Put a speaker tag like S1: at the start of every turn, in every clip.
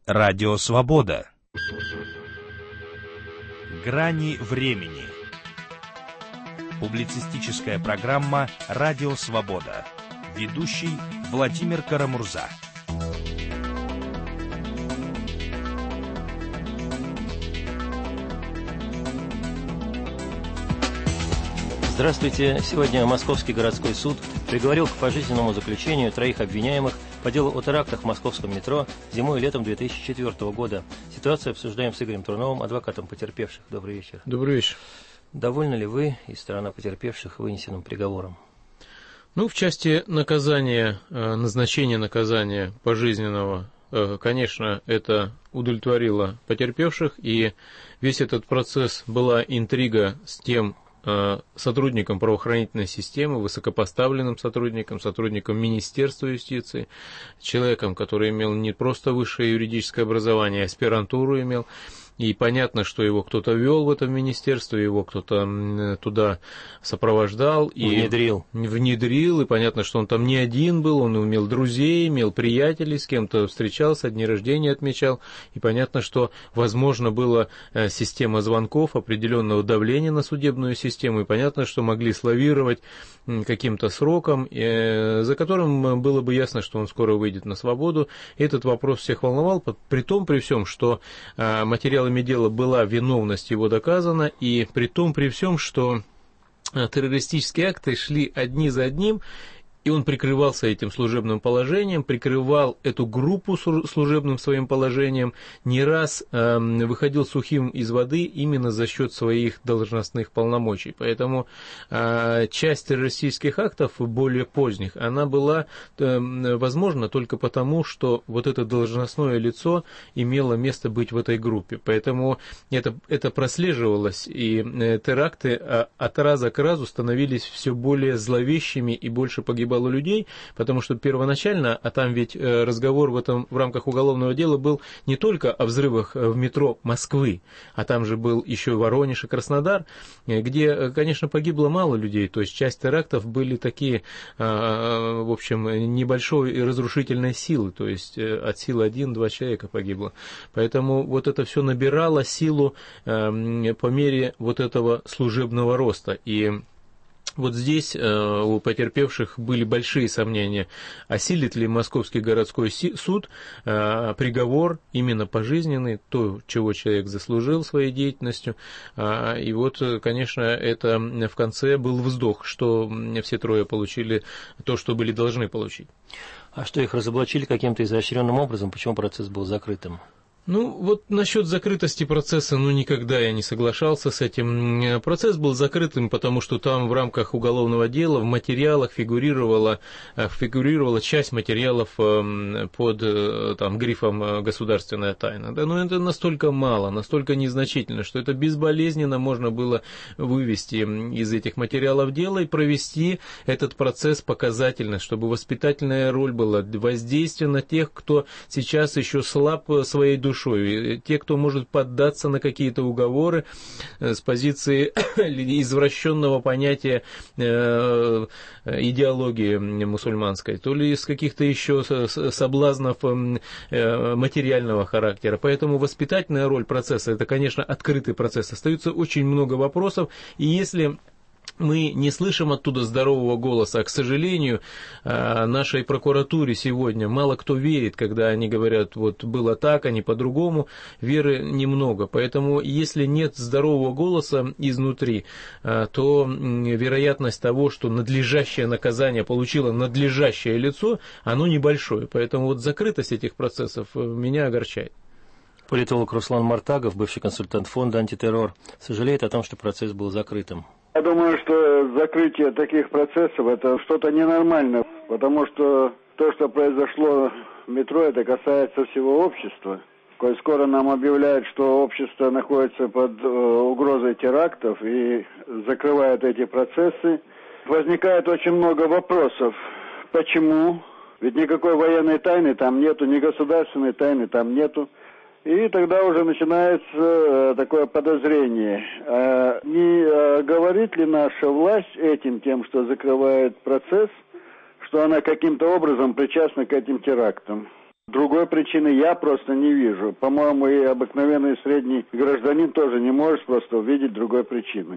S1: Радио Свобода. Грани времени. Публицистическая программа «Радио Свобода». Ведущий Владимир Карамурза.
S2: Здравствуйте. Сегодня Московский городской суд приговорил к пожизненному заключению 3 обвиняемых по делу о терактах в московском метро зимой и летом 2004 года. Ситуацию обсуждаем с Игорем Труновым, адвокатом потерпевших. Добрый вечер.
S3: Добрый вечер.
S2: Довольны ли вы и сторона потерпевших вынесенным приговором?
S3: В части наказания, назначения наказания пожизненного, конечно, это удовлетворило потерпевших, и весь этот процесс была интрига с тем сотрудником правоохранительной системы, высокопоставленным сотрудником Министерства юстиции, человеком, который имел не просто высшее юридическое образование, а аспирантуру имел. И понятно, что его кто-то вел в это министерство, его кто-то туда сопровождал. И внедрил, и понятно, что он там не один был, он имел друзей, имел приятелей, с кем-то встречался, дни рождения отмечал. И понятно, что возможно была система звонков, определенного давления на судебную систему, и понятно, что могли славировать каким-то сроком, за которым было бы ясно, что он скоро выйдет на свободу. Этот вопрос всех волновал, при всем, что материалами дела была виновность его доказана, и при всем, что террористические акты шли одни за одним, и он прикрывался этим служебным положением, прикрывал эту группу служебным своим положением, не раз выходил сухим из воды именно за счет своих должностных полномочий. Поэтому часть террористических актов, более поздних, она была возможна только потому, что вот это должностное лицо имело место быть в этой группе. Поэтому это прослеживалось, и теракты от раза к разу становились все более зловещими и больше погибало людей, потому что первоначально, а там ведь разговор в рамках уголовного дела был не только о взрывах в метро Москвы, а там же был еще Воронеж и Краснодар, где, конечно, погибло мало людей, то есть часть терактов были такие, в общем, небольшой разрушительной силы, то есть от силы 1-2 человека погибло. Поэтому вот это все набирало силу по мере вот этого служебного роста. И вот здесь у потерпевших были большие сомнения, осилит ли Московский городской суд приговор именно пожизненный, то, чего человек заслужил своей деятельностью. И вот, конечно, это в конце был вздох, что все трое получили то, что были должны получить.
S2: А что, их разоблачили каким-то изощренным образом? Почему процесс был закрытым?
S3: Вот насчет закрытости процесса, никогда я не соглашался с этим. Процесс был закрытым, потому что там в рамках уголовного дела в материалах фигурировала часть материалов под грифом «государственная тайна». Да, но это настолько мало, настолько незначительно, что это безболезненно можно было вывести из этих материалов дела и провести этот процесс показательно, чтобы воспитательная роль была, воздействие на тех, кто сейчас еще слаб своей душой. Те, кто может поддаться на какие-то уговоры с позиции извращенного понятия идеологии мусульманской, то ли из каких-то еще соблазнов материального характера. Поэтому воспитательная роль процесса, это, конечно, открытый процесс. Остается очень много вопросов, и если мы не слышим оттуда здорового голоса, а, к сожалению, нашей прокуратуре сегодня мало кто верит, когда они говорят, вот было так, а не по-другому, веры немного. Поэтому, если нет здорового голоса изнутри, то вероятность того, что надлежащее наказание получило надлежащее лицо, оно небольшое. Поэтому вот закрытость этих процессов меня огорчает.
S2: Политолог Руслан Мартагов, бывший консультант фонда «Антитеррор», сожалеет о том, что процесс был закрытым.
S4: Я думаю, что закрытие таких процессов – это что-то ненормальное, потому что то, что произошло в метро, это касается всего общества. Коль скоро нам объявляют, что общество находится под угрозой терактов и закрывают эти процессы, возникает очень много вопросов. Почему? Ведь никакой военной тайны там нету, ни государственной тайны там нету. И тогда уже начинается такое подозрение. Не говорит ли наша власть этим, тем, что закрывает процесс, что она каким-то образом причастна к этим терактам? Другой причины я просто не вижу. По-моему, и обыкновенный средний гражданин тоже не может просто увидеть другой причины.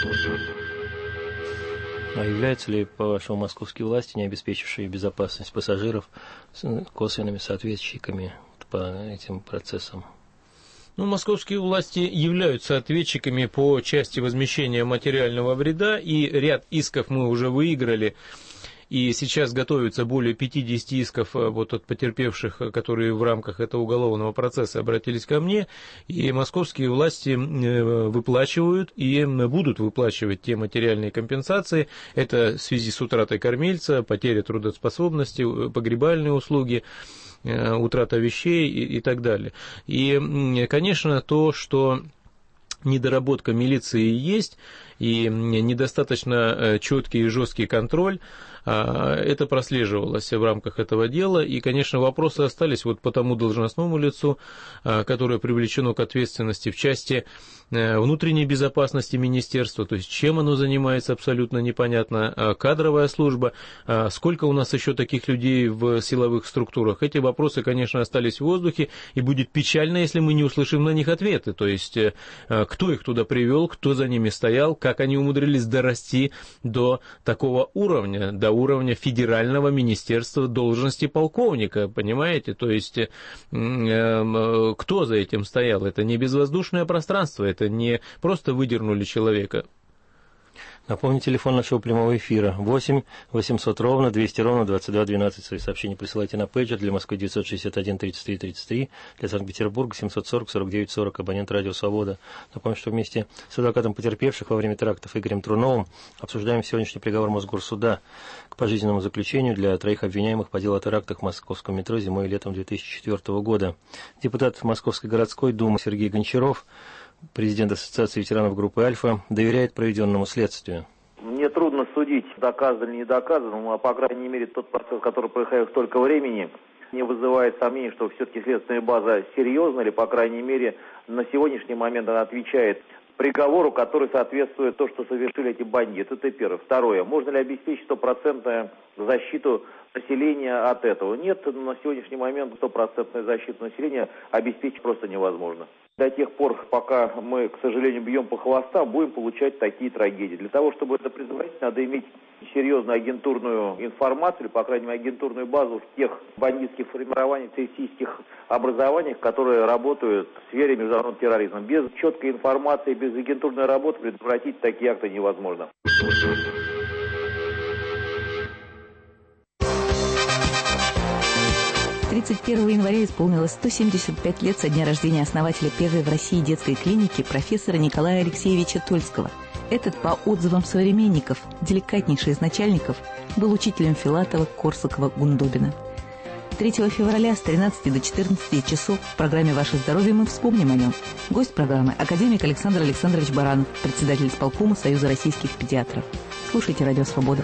S2: А являются ли, по-вашему, московские власти, не обеспечившие безопасность пассажиров, косвенными соответчиками по этим процессам?
S3: Ну, московские власти являются ответчиками по части возмещения материального вреда, и ряд исков мы уже выиграли. И сейчас готовится более 50 исков вот от потерпевших, которые в рамках этого уголовного процесса обратились ко мне. И московские власти выплачивают и будут выплачивать те материальные компенсации. Это в связи с утратой кормильца, потеря трудоспособности, погребальные услуги, утрата вещей и так далее. И, конечно, то, что недоработка милиции есть, и недостаточно четкий и жесткий контроль, это прослеживалось в рамках этого дела, и, конечно, вопросы остались вот по тому должностному лицу, которое привлечено к ответственности в части внутренней безопасности министерства, то есть чем оно занимается, абсолютно непонятно, кадровая служба, сколько у нас еще таких людей в силовых структурах. Эти вопросы, конечно, остались в воздухе, и будет печально, если мы не услышим на них ответы, то есть кто их туда привел, кто за ними стоял, как они умудрились дорасти до такого уровня, до уровня федерального министерства должности полковника, понимаете, то есть кто за этим стоял, это не безвоздушное пространство, это не просто выдернули человека.
S2: Напомню, телефон нашего прямого эфира 8 800 ровно 200 ровно 22 12. Свои сообщения присылайте на пейджер. Для Москвы 961 33 33, для Санкт-Петербурга 740 49 40, абонент «Радио Свобода». Напомню, что вместе с адвокатом потерпевших во время терактов Игорем Труновым обсуждаем сегодняшний приговор Мосгорсуда к пожизненному заключению для 3 обвиняемых по делу о терактах в московском метро зимой и летом 2004 года. Депутат Московской городской думы Сергей Гончаров, президент Ассоциации ветеранов группы «Альфа», доверяет проведенному следствию.
S5: Мне трудно судить, доказано или не доказано, но, по крайней мере, тот процесс, который происходит столько времени, не вызывает сомнений, что все-таки следственная база серьезна, или, по крайней мере, на сегодняшний момент она отвечает приговору, который соответствует то, что совершили эти бандиты. Это первое. Второе. Можно ли обеспечить стопроцентную защиту населения от этого? Нет, на сегодняшний момент стопроцентную защиту населения обеспечить просто невозможно. До тех пор, пока мы, к сожалению, бьем по хвостам, будем получать такие трагедии. Для того, чтобы это предотвратить, надо иметь серьезную агентурную информацию, или, по крайней мере, агентурную базу в тех бандитских формированиях, террористических образованиях, которые работают в сфере международного терроризма. Без четкой информации, без агентурной работы предотвратить такие акты невозможно.
S6: 31 января исполнилось 175 лет со дня рождения основателя первой в России детской клиники профессора Николая Алексеевича Тольского. Этот, по отзывам современников, деликатнейший из начальников, был учителем Филатова, Корсакова, Гундобина. 3 февраля с 13 до 14 часов в программе «Ваше здоровье» мы вспомним о нем. Гость программы – академик Александр Александрович Баранов, председатель исполкома Союза российских педиатров. Слушайте «Радио Свобода».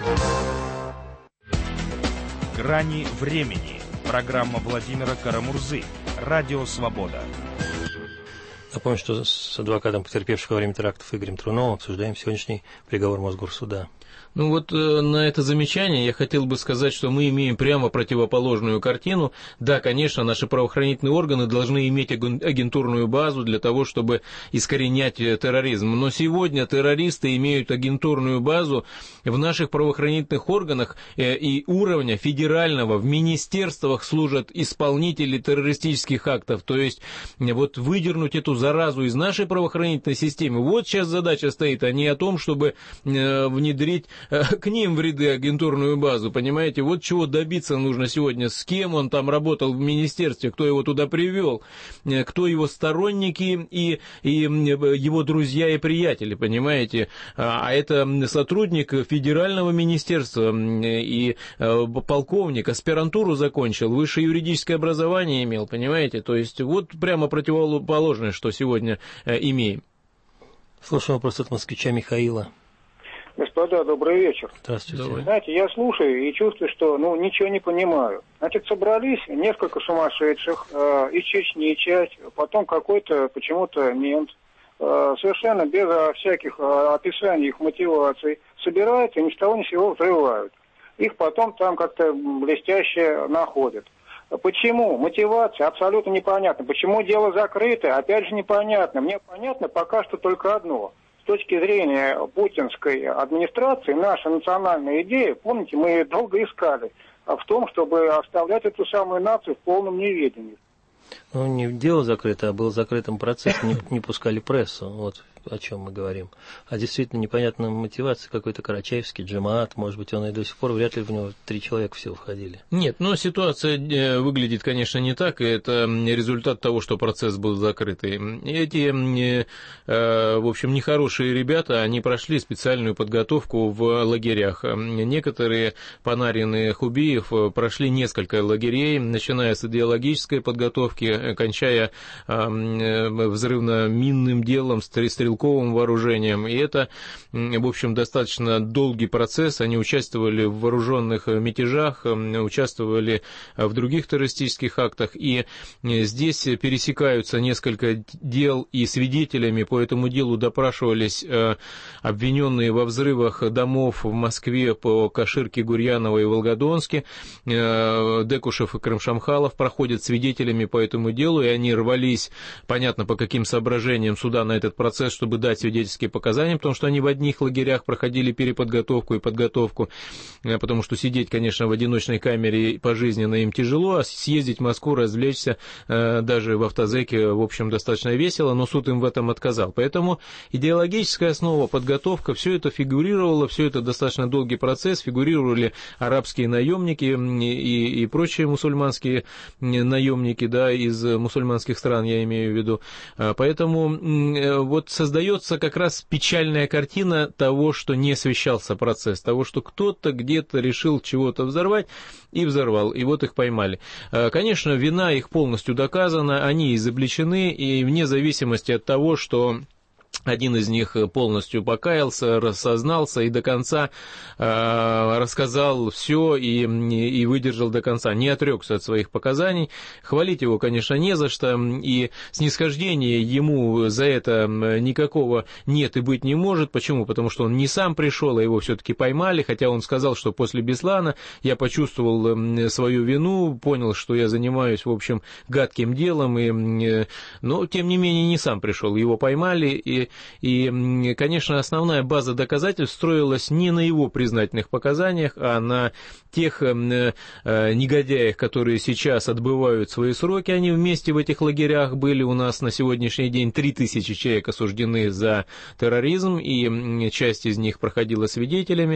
S1: «Грани времени». Программа Владимира Карамурзы. «Радио Свобода».
S2: Напомню, что с адвокатом потерпевших во время терактов Игорем Труновым обсуждаем сегодняшний приговор Мосгорсуда.
S3: Ну вот на это замечание я хотел бы сказать, что мы имеем прямо противоположную картину. Да, конечно, наши правоохранительные органы должны иметь агентурную базу для того, чтобы искоренять терроризм. Но сегодня террористы имеют агентурную базу в наших правоохранительных органах и уровня федерального. В министерствах служат исполнители террористических актов. То есть вот выдернуть эту заразу из нашей правоохранительной системы. Вот сейчас задача стоит, а не о том, чтобы внедрить к ним в ряды агентурную базу, понимаете? Вот чего добиться нужно сегодня, с кем он там работал в министерстве, кто его туда привел, кто его сторонники и его друзья и приятели, понимаете? А это сотрудник федерального министерства и полковник, аспирантуру закончил, высшее юридическое образование имел, понимаете? То есть вот прямо противоположное, что сегодня имеем.
S2: Слушаем вопрос от москвича Михаила.
S7: Господа, добрый вечер.
S2: Здравствуйте.
S3: Добрый.
S7: Знаете, я слушаю и чувствую, что ничего не понимаю. Значит, собрались несколько сумасшедших, из Чечни часть, потом какой-то почему-то мент, совершенно без всяких описаний их мотиваций, собираются и ни с того ни с сего взрывают. Их потом там как-то блестяще находят. Почему? Мотивация абсолютно непонятна. Почему дело закрыто? Опять же непонятно. Мне понятно пока что только одно. С точки зрения путинской администрации, наша национальная идея, помните, мы ее долго искали, в том, чтобы оставлять эту самую нацию в полном неведении.
S2: Ну, не дело закрыто, а был закрытым процесс, не пускали прессу, вот о чем мы говорим. А действительно непонятная мотивация, какой-то Карачаевский, Джемаат, может быть, он и до сих пор, вряд ли в него 3 человека всего входили.
S3: Нет, но ситуация выглядит, конечно, не так, и это результат того, что процесс был закрытый. Эти, в общем, нехорошие ребята, они прошли специальную подготовку в лагерях. Некоторые панарины Хубиев прошли несколько лагерей, начиная с идеологической подготовки, кончая взрывно-минным делом, стрелковым вооружением. И это, в общем, достаточно долгий процесс. Они участвовали в вооруженных мятежах, участвовали в других террористических актах. И здесь пересекаются несколько дел, и свидетелями по этому делу допрашивались обвиненные во взрывах домов в Москве по Каширке, Гурьяново и Волгодонске. Декушев и Крымшамхалов проходят свидетелями по этому делу, и они рвались, понятно, по каким соображениям суда на этот процесс, чтобы дать свидетельские показания, потому что они в одних лагерях проходили переподготовку и подготовку, потому что сидеть, конечно, в одиночной камере пожизненно им тяжело, а съездить в Москву, развлечься даже в автозеке, в общем, достаточно весело, но суд им в этом отказал. Поэтому идеологическая основа, подготовка, все это фигурировало, все это достаточно долгий процесс, фигурировали арабские наемники и прочие мусульманские наемники, да, из мусульманских стран, я имею в виду. Поэтому вот создается как раз печальная картина того, что не освещался процесс, того, что кто-то где-то решил чего-то взорвать и взорвал, и вот их поймали. Конечно, вина их полностью доказана, они изобличены, и вне зависимости от того, что один из них полностью покаялся, рассознался и до конца рассказал все и выдержал до конца, не отрекся от своих показаний. Хвалить его, конечно, не за что, и снисхождения ему за это никакого нет и быть не может. Почему? Потому что он не сам пришел, а его все-таки поймали, хотя он сказал, что после Беслана я почувствовал свою вину, понял, что я занимаюсь, в общем, гадким делом, но, тем не менее, не сам пришел, его поймали, и, конечно, основная база доказательств строилась не на его признательных показаниях, а на тех негодяях, которые сейчас отбывают свои сроки. Они вместе в этих лагерях были. У нас на сегодняшний день 3000 человек осуждены за терроризм, и часть из них проходила свидетелями,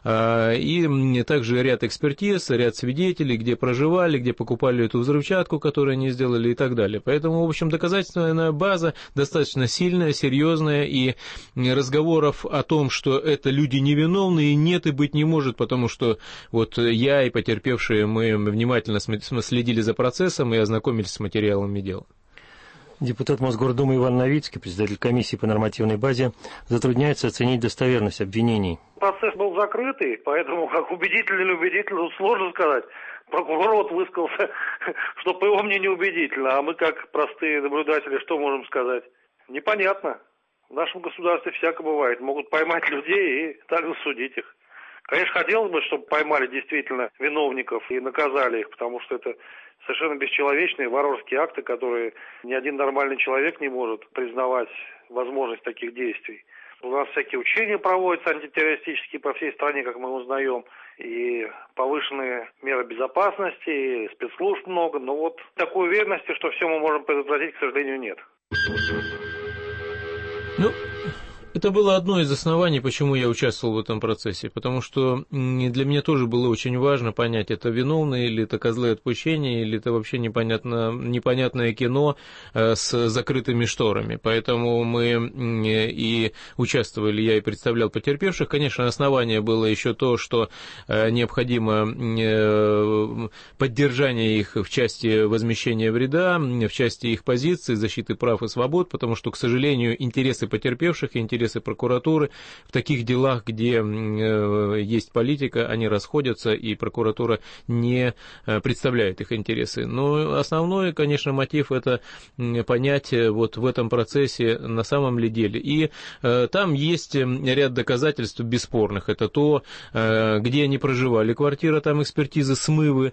S3: и также ряд экспертиз, ряд свидетелей, где проживали, где покупали эту взрывчатку, которую они сделали, и так далее. Поэтому, в общем, доказательственная база достаточно сильная, серьезная, и разговоров о том, что это люди невиновные, нет и быть не может, потому что вот я и потерпевшие, мы внимательно следили за процессом и ознакомились с материалами дела.
S2: Депутат Мосгордумы Иван Новицкий, председатель комиссии по нормативной базе, затрудняется оценить достоверность обвинений.
S8: Процесс был закрытый, поэтому как убедительно или убедительно, сложно сказать. Прокурор высказался, что по его мнению убедительно, а мы как простые наблюдатели что можем сказать? Непонятно. В нашем государстве всякое бывает. Могут поймать людей и также судить их. Конечно, хотелось бы, чтобы поймали действительно виновников и наказали их, потому что это совершенно бесчеловечные варварские акты, которые ни один нормальный человек не может признавать возможность таких действий. У нас всякие учения проводятся антитеррористические по всей стране, как мы узнаем, и повышенные меры безопасности, и спецслужб много, но вот такой уверенности, что все мы можем предотвратить, к сожалению, нет.
S3: Ну, это было одно из оснований, почему я участвовал в этом процессе, потому что для меня тоже было очень важно понять, это виновные, или это козлы отпущения, или это вообще непонятное кино с закрытыми шторами. Поэтому мы и участвовали, я и представлял потерпевших. Конечно, основание было еще то, что необходимо поддержание их в части возмещения вреда, в части их позиций, защиты прав и свобод, потому что, к сожалению, интересы потерпевших и интересы интересы прокуратуры. В таких делах, где есть политика, они расходятся, и прокуратура не представляет их интересы. Но основной, конечно, мотив — это понять вот в этом процессе на самом ли деле. И там есть ряд доказательств бесспорных. Это то, где они проживали. Квартира, там экспертизы смывы,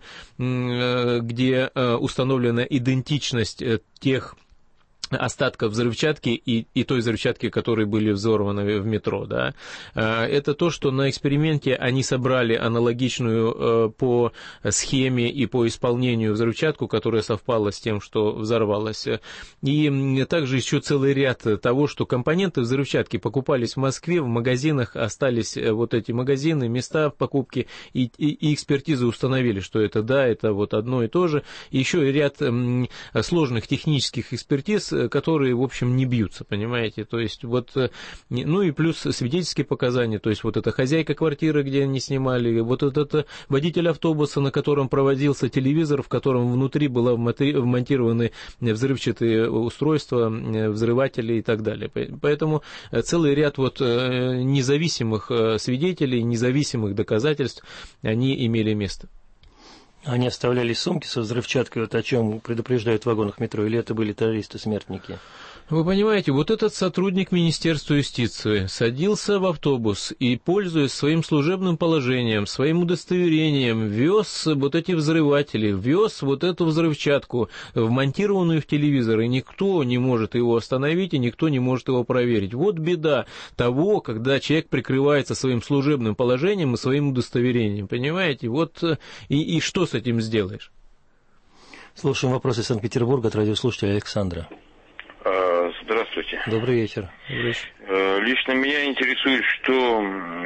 S3: где установлена идентичность тех остатков взрывчатки и той взрывчатки, которые были взорваны в метро. Да. Это то, что на эксперименте они собрали аналогичную по схеме и по исполнению взрывчатку, которая совпала с тем, что взорвалось. И также еще целый ряд того, что компоненты взрывчатки покупались в Москве, в магазинах остались вот эти магазины, места покупки, и экспертизы установили, что это да, это вот одно и то же. И еще ряд сложных технических экспертиз, которые, в общем, не бьются, понимаете, то есть вот, ну и плюс свидетельские показания, то есть вот эта хозяйка квартиры, где они снимали, вот этот водитель автобуса, на котором проводился телевизор, в котором внутри было вмонтированы взрывчатые устройства, взрыватели и так далее. Поэтому целый ряд вот независимых свидетелей, независимых доказательств, они имели место.
S2: Они оставляли сумки со взрывчаткой, вот о чем предупреждают в вагонах метро, или это были террористы-смертники?
S3: Вы понимаете, вот этот сотрудник Министерства юстиции садился в автобус и, пользуясь своим служебным положением, своим удостоверением, вез вот эти взрыватели, вез вот эту взрывчатку, вмонтированную в телевизор, и никто не может его остановить, и никто не может его проверить. Вот беда того, когда человек прикрывается своим служебным положением и своим удостоверением, понимаете? Вот и что с этим сделаешь?
S2: Слушаем вопросы из Санкт-Петербурга от радиослушателя Александра.
S9: Здравствуйте.
S2: Добрый вечер.
S9: Лично меня интересует, что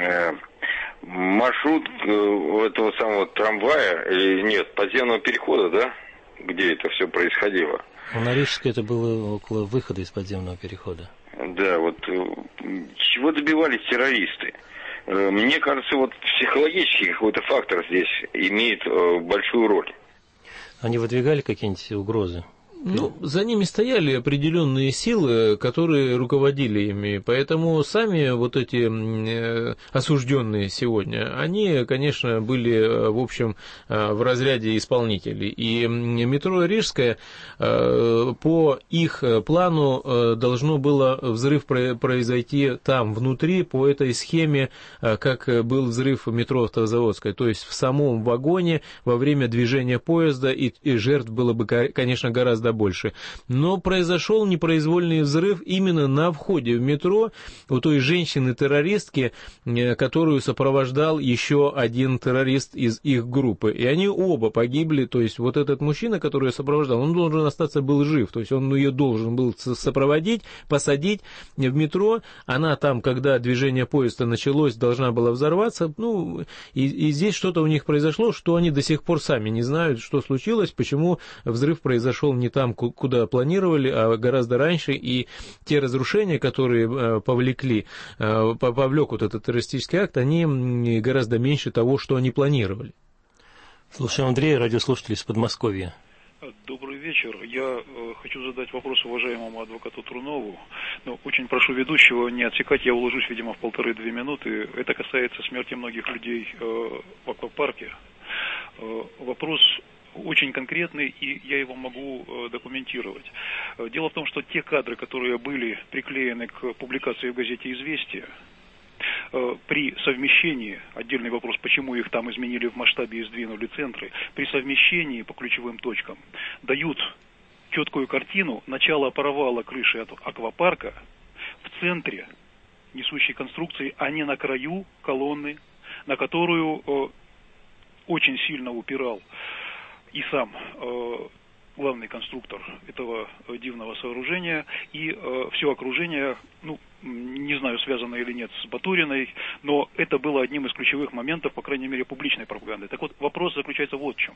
S9: маршрут этого самого трамвая, или нет, подземного перехода, да, где это все происходило.
S2: На Рижской это было около выхода из подземного перехода.
S9: Да, вот чего добивались террористы? Мне кажется, вот психологический какой-то фактор здесь имеет большую роль.
S2: Они выдвигали какие-нибудь угрозы?
S3: Ну, за ними стояли определенные силы, которые руководили ими, поэтому сами вот эти осужденные сегодня, они, конечно, были, в общем, в разряде исполнителей. И метро Рижское по их плану должно было взрыв произойти там, внутри, по этой схеме, как был взрыв метро Автозаводское, то есть в самом вагоне во время движения поезда, и жертв было бы, конечно, гораздо больше. Но произошел непроизвольный взрыв именно на входе в метро у той женщины-террористки, которую сопровождал еще один террорист из их группы. И они оба погибли, то есть вот этот мужчина, который ее сопровождал, он должен остаться был жив, то есть он ее должен был сопроводить, посадить в метро. Она там, когда движение поезда началось, должна была взорваться. Ну, и здесь что-то у них произошло, что они до сих пор сами не знают, что случилось, почему взрыв произошел не там, куда планировали, а гораздо раньше, и те разрушения, которые повлек вот этот террористический акт, они гораздо меньше того, что они планировали.
S2: Слушаем Андрея, радиослушатель из Подмосковья.
S10: Добрый вечер. Я хочу задать вопрос уважаемому адвокату Трунову. Но очень прошу ведущего не отсекать, я уложусь, видимо, в 1,5-2 минуты. Это касается смерти многих людей в аквапарке. Вопрос очень конкретный, и я его могу документировать. Дело в том, что те кадры, которые были приклеены к публикации в газете «Известия», при совмещении, отдельный вопрос, почему их там изменили в масштабе и сдвинули центры, при совмещении по ключевым точкам дают четкую картину начала провала крыши от аквапарка в центре несущей конструкции, а не на краю колонны, на которую очень сильно упирал и сам главный конструктор этого дивного сооружения, и все окружение, ну, не знаю, связано или нет с Батуриной, но это было одним из ключевых моментов, по крайней мере, публичной пропаганды. Так вот, вопрос заключается вот в чем.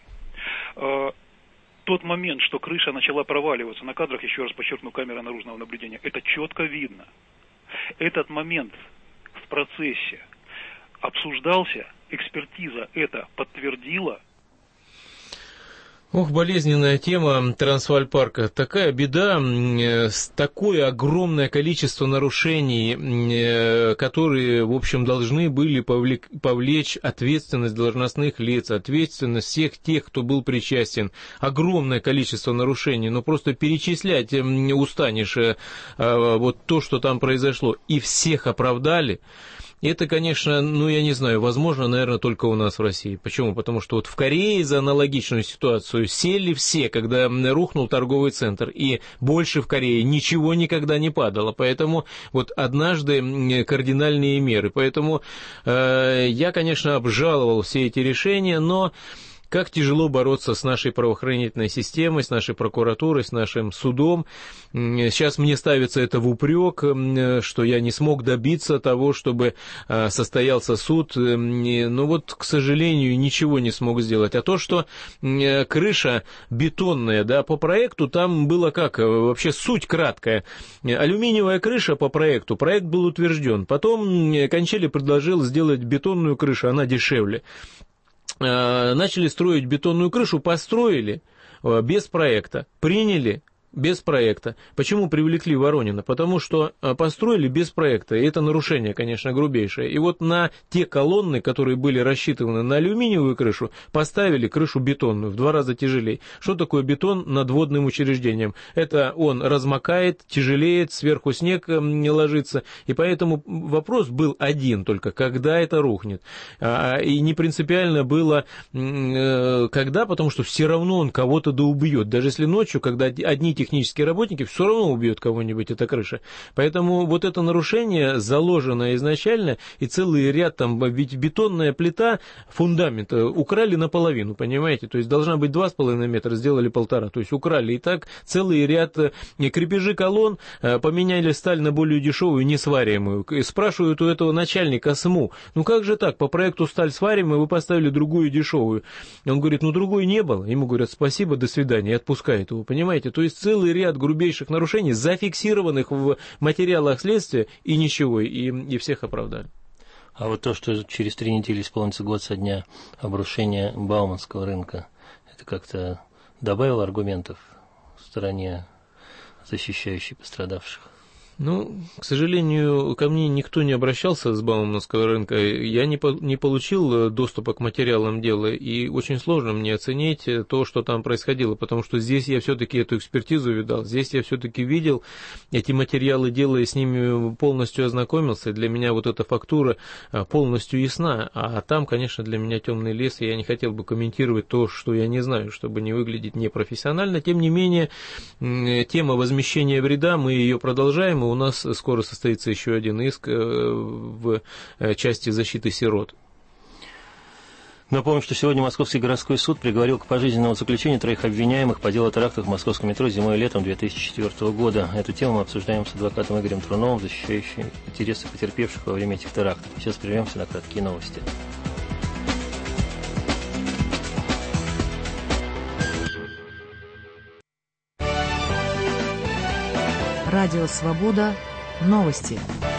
S10: Тот момент, что крыша начала проваливаться, на кадрах, еще раз подчеркну, камера наружного наблюдения, это четко видно. Этот момент в процессе обсуждался, экспертиза это подтвердила.
S3: Ох, болезненная тема Трансваальпарка. Такая беда, такое огромное количество нарушений, которые, в общем, должны были повлечь ответственность должностных лиц, ответственность всех тех, кто был причастен. Огромное количество нарушений, но просто перечислять устанешь вот то, что там произошло, и всех оправдали. Это, конечно, я не знаю, возможно, наверное, только у нас в России. Почему? Потому что вот в Корее за аналогичную ситуацию сели все, когда рухнул торговый центр, и больше в Корее ничего никогда не падало. Поэтому вот однажды кардинальные меры. Поэтому я, конечно, обжаловал все эти решения, но... Как тяжело бороться с нашей правоохранительной системой, с нашей прокуратурой, с нашим судом. Сейчас мне ставится это в упрек, что я не смог добиться того, чтобы состоялся суд. Но вот, к сожалению, ничего не смог сделать. А то, что крыша бетонная, да, по проекту там было как? Вообще суть краткая. Алюминиевая крыша по проекту. Проект был утвержден. Потом Кончели предложил сделать бетонную крышу, она дешевле. Начали строить бетонную крышу, построили без проекта, приняли без проекта. Почему привлекли Воронина? Потому что построили без проекта, и это нарушение, конечно, грубейшее. И вот на те колонны, которые были рассчитаны на алюминиевую крышу, поставили крышу бетонную, в 2 раза тяжелее. Что такое бетон над водным учреждением? Это он размокает, тяжелеет, сверху снег не ложится, и поэтому вопрос был один только, когда это рухнет. И не принципиально было, когда, потому что все равно он кого-то да убьет. Даже если ночью, когда одни технические работники, все равно убьет кого-нибудь эта крыша. Поэтому вот это нарушение заложено изначально, и целый ряд там, ведь бетонная плита фундамента украли наполовину, понимаете? То есть должна быть 2,5 метра, сделали 1,5. То есть украли. И так целый ряд крепежи колонн, поменяли сталь на более дешевую, несвариваемую. Спрашивают у этого начальника СМУ, как же так, по проекту сталь свариваемая, вы поставили другую дешевую. Он говорит, другой не было. Ему говорят, спасибо, до свидания, и отпускают его, понимаете? То есть целый ряд грубейших нарушений, зафиксированных в материалах следствия, и ничего, и всех оправдали.
S2: А вот то, что через 3 недели исполнится год со дня обрушения Бауманского рынка, это как-то добавило аргументов в стороне защищающей пострадавших?
S3: К сожалению, ко мне никто не обращался с Бауманского рынка. Я не получил доступа к материалам дела, и очень сложно мне оценить то, что там происходило, потому что здесь я все-таки эту экспертизу видал, здесь я все-таки видел эти материалы дела и с ними полностью ознакомился, и для меня вот эта фактура полностью ясна, а там, конечно, для меня темный лес, и я не хотел бы комментировать то, что я не знаю, чтобы не выглядеть непрофессионально. Тем не менее, тема возмещения вреда, мы ее продолжаем, у нас скоро состоится еще один иск в части защиты сирот.
S2: Напомню, что сегодня Московский городской суд приговорил к пожизненному заключению 3 обвиняемых по делу терактов в московском метро зимой и летом 2004 года. Эту тему мы обсуждаем с адвокатом Игорем Труновым, защищающим интересы потерпевших во время этих терактов. Сейчас прервемся на краткие новости.
S6: Радио «Свобода». Новости.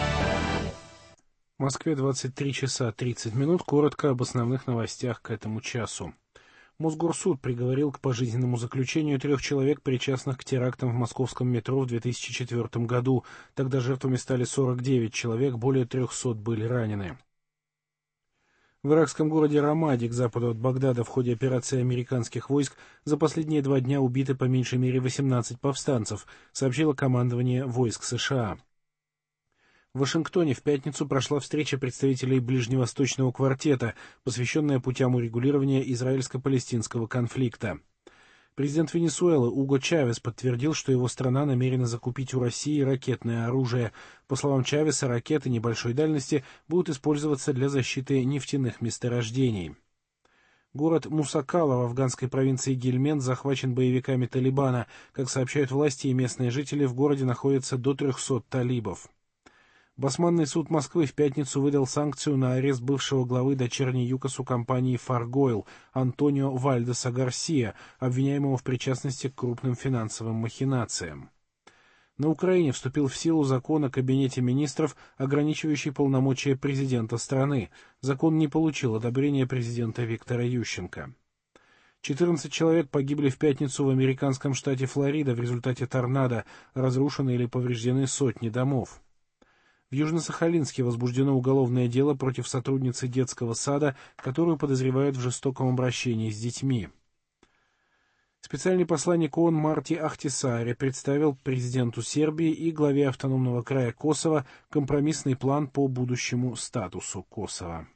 S11: В Москве 23 часа 30 минут. Коротко об основных новостях к этому часу. Мосгорсуд приговорил к пожизненному заключению 3 человек, причастных к терактам в московском метро в 2004 году. Тогда жертвами стали 49 человек, более 300 были ранены. В иракском городе Рамади, к западу от Багдада, в ходе операции американских войск за последние 2 дня убиты по меньшей мере 18 повстанцев, сообщило командование войск США. В Вашингтоне в пятницу прошла встреча представителей Ближневосточного квартета, посвященная путям урегулирования израильско-палестинского конфликта. Президент Венесуэлы Уго Чавес подтвердил, что его страна намерена закупить у России ракетное оружие. По словам Чавеса, ракеты небольшой дальности будут использоваться для защиты нефтяных месторождений. Город Мусакала в афганской провинции Гельмент захвачен боевиками Талибана. Как сообщают власти и местные жители, в городе находится до 300 талибов. Басманный суд Москвы в пятницу выдал санкцию на арест бывшего главы дочерней ЮКОСу компании «Фаргойл» Антонио Вальдеса Гарсия, обвиняемого в причастности к крупным финансовым махинациям. На Украине вступил в силу закон о Кабинете министров, ограничивающий полномочия президента страны. Закон не получил одобрения президента Виктора Ющенко. 14 человек погибли в пятницу в американском штате Флорида в результате торнадо, разрушены или повреждены сотни домов. В Южно-Сахалинске возбуждено уголовное дело против сотрудницы детского сада, которую подозревают в жестоком обращении с детьми. Специальный посланник ООН Марти Ахтисари представил президенту Сербии и главе автономного края Косово компромиссный план по будущему статусу Косово.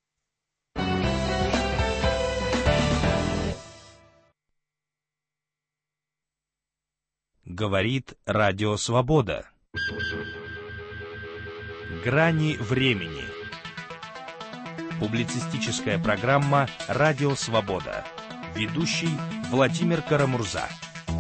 S1: Говорит Радио Свобода. Грани времени. Публицистическая программа «Радио Свобода». Ведущий Владимир Карамурза.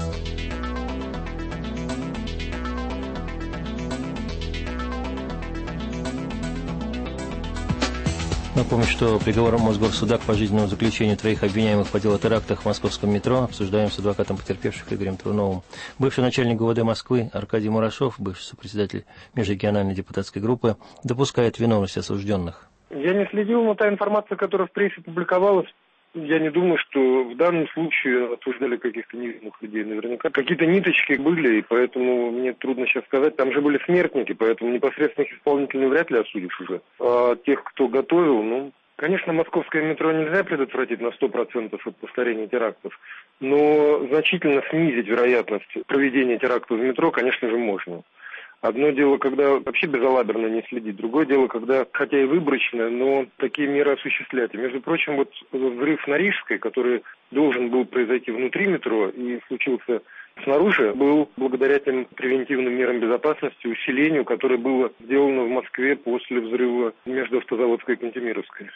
S2: Напомню, что приговором Мосгорсуда к пожизненному заключению троих обвиняемых по делу о терактах в московском метро обсуждаем с адвокатом потерпевших Игорем Труновым. Бывший начальник ГУВД Москвы Аркадий Мурашов, бывший сопредседатель межрегиональной депутатской группы, допускает виновность осужденных.
S12: Я не следил, но та информация, которая в прессе публиковалась, я не думаю, что в данном случае осуждали каких-то невинных людей. Наверняка какие-то ниточки были, и поэтому мне трудно сейчас сказать. Там же были смертники, поэтому непосредственных исполнителей вряд ли осудишь уже. А тех, кто готовил, конечно, московское метро нельзя предотвратить на 100% от повторения терактов, но значительно снизить вероятность проведения терактов в метро, конечно же, можно. Одно дело, когда вообще безалаберно не следить, другое дело, когда, хотя и выборочно, но такие меры осуществлять. И, между прочим, вот взрыв на Рижской, который должен был произойти внутри метро и случился снаружи, был благодаря тем превентивным мерам безопасности, усилению, которое было сделано в Москве после взрыва между Автозаводской и Кантемировской.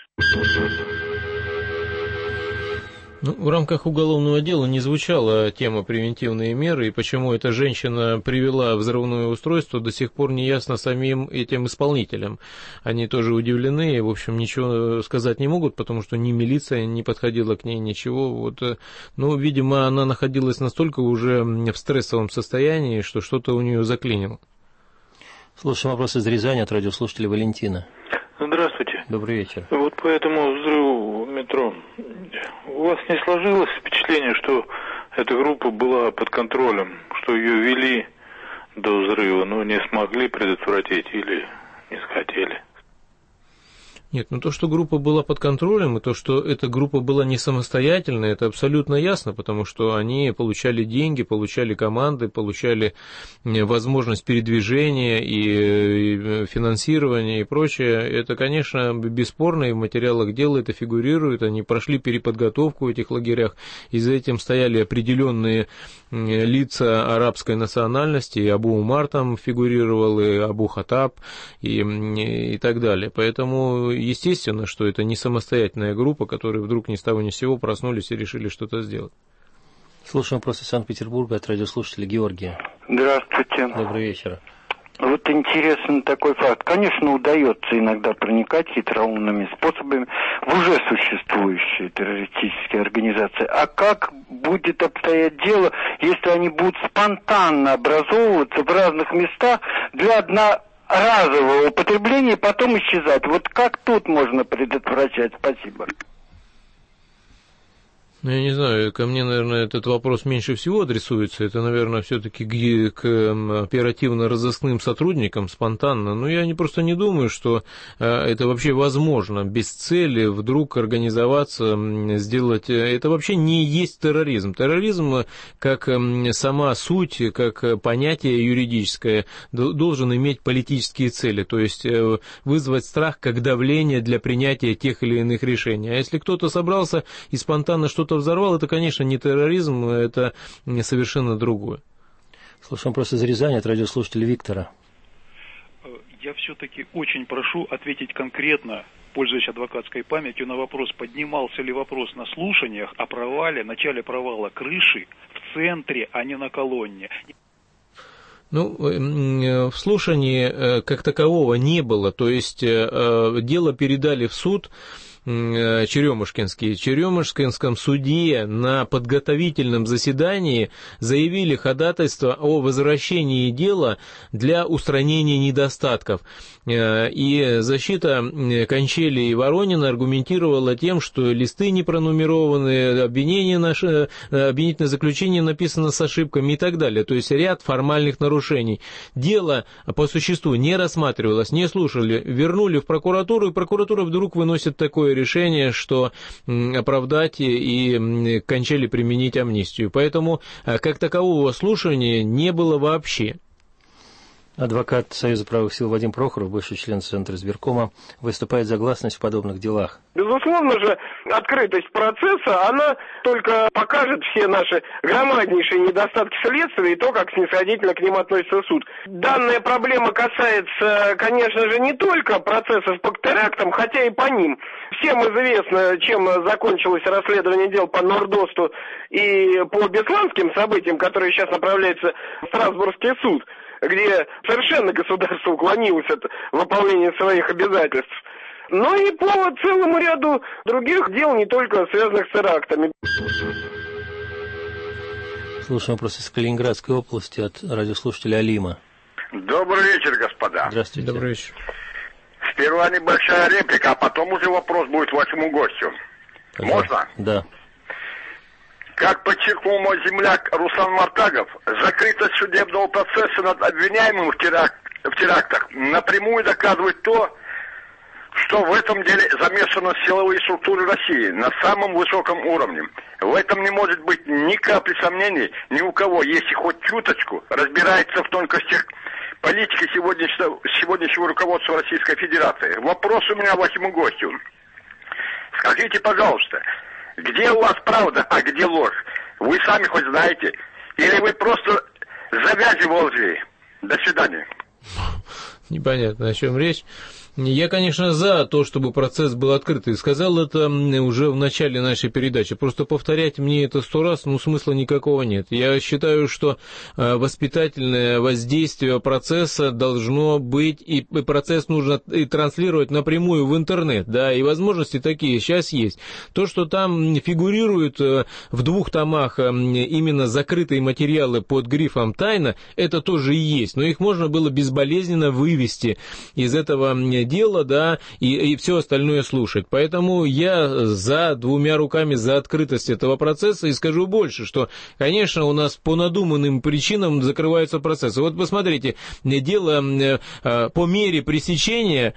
S3: В рамках уголовного дела не звучала тема превентивные меры, и почему эта женщина привела взрывное устройство, до сих пор не ясно самим этим исполнителям. Они тоже удивлены, и, в общем, ничего сказать не могут, потому что ни милиция не подходила к ней, ничего. Видимо, она находилась настолько уже в стрессовом состоянии, что что-то у нее заклинило.
S2: Слушаем вопрос из Рязани от радиослушателя Валентина.
S13: Здравствуйте.
S2: Добрый вечер.
S13: Вот по этому взрыву метро у вас не сложилось впечатление, что эта группа была под контролем, что ее вели до взрыва, но не смогли предотвратить или не захотели?
S3: Нет, то, что группа была под контролем, и то, что эта группа была не самостоятельная, это абсолютно ясно, потому что они получали деньги, получали команды, получали возможность передвижения и финансирования и прочее. Это, конечно, бесспорно, и в материалах дела это фигурирует. Они прошли переподготовку в этих лагерях, и за этим стояли определенные лица арабской национальности, и Абу Умар там фигурировал, и Абу Хатаб, и так далее. Поэтому естественно, что это не самостоятельная группа, которые вдруг ни с того ни с сего проснулись и решили что-то сделать.
S2: Слушаем вопрос из Санкт-Петербурга от радиослушателя Георгия.
S14: Здравствуйте.
S2: Добрый вечер.
S14: Вот интересный такой факт. Конечно, удается иногда проникать хитроумными способами в уже существующие террористические организации. А как будет обстоять дело, если они будут спонтанно образовываться в разных местах для одноразового употребления и потом исчезать? Вот как тут можно предотвращать? Спасибо.
S3: Я не знаю, ко мне, наверное, этот вопрос меньше всего адресуется. Это, наверное, все-таки к оперативно-розыскным сотрудникам спонтанно. Но я просто не думаю, что это вообще возможно без цели вдруг организоваться, сделать. Это вообще не есть терроризм. Терроризм, как сама суть, как понятие юридическое, должен иметь политические цели. То есть вызвать страх как давление для принятия тех или иных решений. А если кто-то собрался и спонтанно что-то взорвал, это, конечно, не терроризм, это совершенно другое.
S2: Слушаем вопрос из Рязани от радиослушателя Виктора.
S10: Я все-таки очень прошу ответить конкретно, пользуясь адвокатской памятью, на вопрос, поднимался ли вопрос на слушаниях о провале, начале провала крыши в центре, а не на колонне.
S3: В слушании как такового не было, то есть дело передали в суд. Черемушкинский. В Черемушкинском суде на подготовительном заседании заявили ходатайство о возвращении дела для устранения недостатков. И защита Кончели и Воронина аргументировала тем, что листы не пронумерованы, обвинительное заключение написано с ошибками и так далее. То есть ряд формальных нарушений. Дело по существу не рассматривалось, не слушали, вернули в прокуратуру, и прокуратура вдруг выносит такое решение, что оправдать и Кончели применить амнистию. Поэтому как такового слушания не было вообще.
S2: Адвокат Союза правых сил Вадим Прохоров, бывший член Центра избиркома, выступает за гласность в подобных делах.
S15: Безусловно же, открытость процесса, она только покажет все наши громаднейшие недостатки следствия и то, как снисходительно к ним относится суд. Данная проблема касается, конечно же, не только процессов по терактам, хотя и по ним. Всем известно, чем закончилось расследование дел по Нордосту и по бесланским событиям, которые сейчас направляются в Страсбургский суд, где совершенно государство уклонилось от выполнения своих обязательств. Но и по целому ряду других дел, не только связанных с терактами.
S2: Слушаем вопрос из Калининградской области от радиослушателя Алима.
S16: Добрый вечер, господа.
S2: Здравствуйте.
S3: Добрый вечер.
S16: Сперва небольшая реплика, а потом уже вопрос будет вашему гостю. Можно?
S2: Да.
S16: Как подчеркнул мой земляк Руслан Мартагов, закрытость судебного процесса над обвиняемым в терактах напрямую доказывает то, что в этом деле замешаны силовые структуры России на самом высоком уровне. В этом не может быть ни капли сомнений ни у кого, если хоть чуточку разбирается в тонкостях политики сегодняшнего руководства Российской Федерации. Вопрос у меня вашему гостю. Скажите, пожалуйста, где у вас правда, а где ложь? Вы сами хоть знаете? Или вы просто завязывали? До свидания.
S3: Непонятно, о чем речь. Я, конечно, за то, чтобы процесс был открытый. Сказал это уже в начале нашей передачи. Просто повторять мне это 100 раз, смысла никакого нет. Я считаю, что воспитательное воздействие процесса должно быть, и процесс нужно и транслировать напрямую в интернет, да, и возможности такие сейчас есть. То, что там фигурируют в 2 томах именно закрытые материалы под грифом «тайна», это тоже и есть, но их можно было безболезненно вывести из этого дело, да, и все остальное слушать. Поэтому я за 2 руками за открытость этого процесса и скажу больше, что, конечно, у нас по надуманным причинам закрываются процессы. Вот посмотрите, дело по мере пресечения,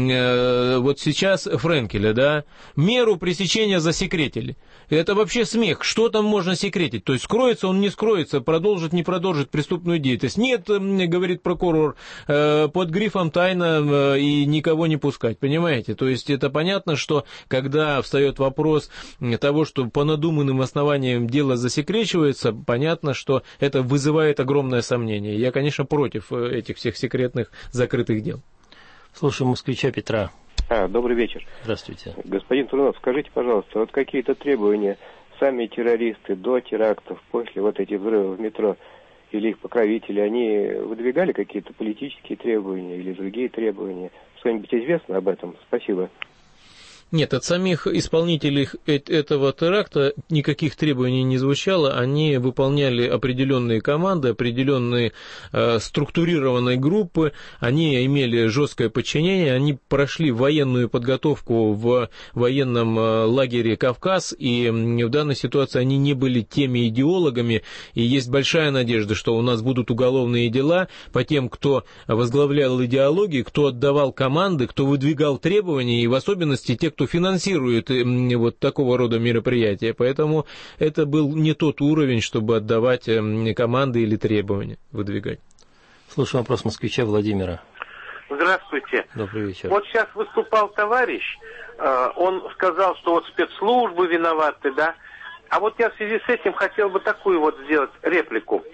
S3: вот сейчас Френкеля, да, меру пресечения засекретили. Это вообще смех. Что там можно секретить? То есть скроется он, не скроется, продолжит, не продолжит преступную деятельность. Нет, говорит прокурор, под грифом «тайна» и никого не пускать, понимаете? То есть это понятно, что когда встает вопрос того, что по надуманным основаниям дело засекречивается, понятно, что это вызывает огромное сомнение. Я, конечно, против этих всех секретных закрытых дел.
S2: Слушаем москвича Петра.
S17: Добрый вечер.
S2: Здравствуйте.
S17: Господин Трунов, скажите, пожалуйста, вот какие-то требования сами террористы до терактов, после вот этих взрывов в метро или их покровители, они выдвигали какие-то политические требования или другие требования? Что-нибудь известно об этом? Спасибо.
S3: Нет, от самих исполнителей этого теракта никаких требований не звучало. Они выполняли определенные команды, определенные структурированные группы. Они имели жесткое подчинение. Они прошли военную подготовку в военном лагере «Кавказ». И в данной ситуации они не были теми идеологами. И есть большая надежда, что у нас будут уголовные дела по тем, кто возглавлял идеологию, кто отдавал команды, кто выдвигал требования, и в особенности те, кто финансирует вот такого рода мероприятия. Поэтому это был не тот уровень, чтобы отдавать команды или требования выдвигать.
S2: Слушаю вопрос москвича Владимира.
S18: Здравствуйте.
S2: Добрый вечер.
S18: Вот сейчас выступал товарищ, он сказал, что вот спецслужбы виноваты, да? А вот я в связи с этим хотел бы такую вот сделать реплику.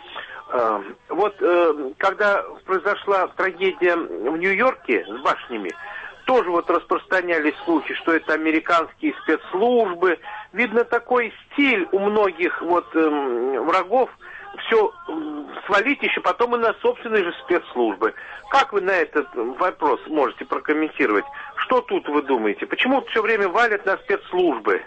S18: Вот когда произошла трагедия в Нью-Йорке с башнями, тоже вот распространялись слухи, что это американские спецслужбы. Видно, такой стиль у многих вот врагов все свалить еще потом и на собственные же спецслужбы. Как вы на этот вопрос можете прокомментировать? Что тут вы думаете? Почему все время валят на спецслужбы?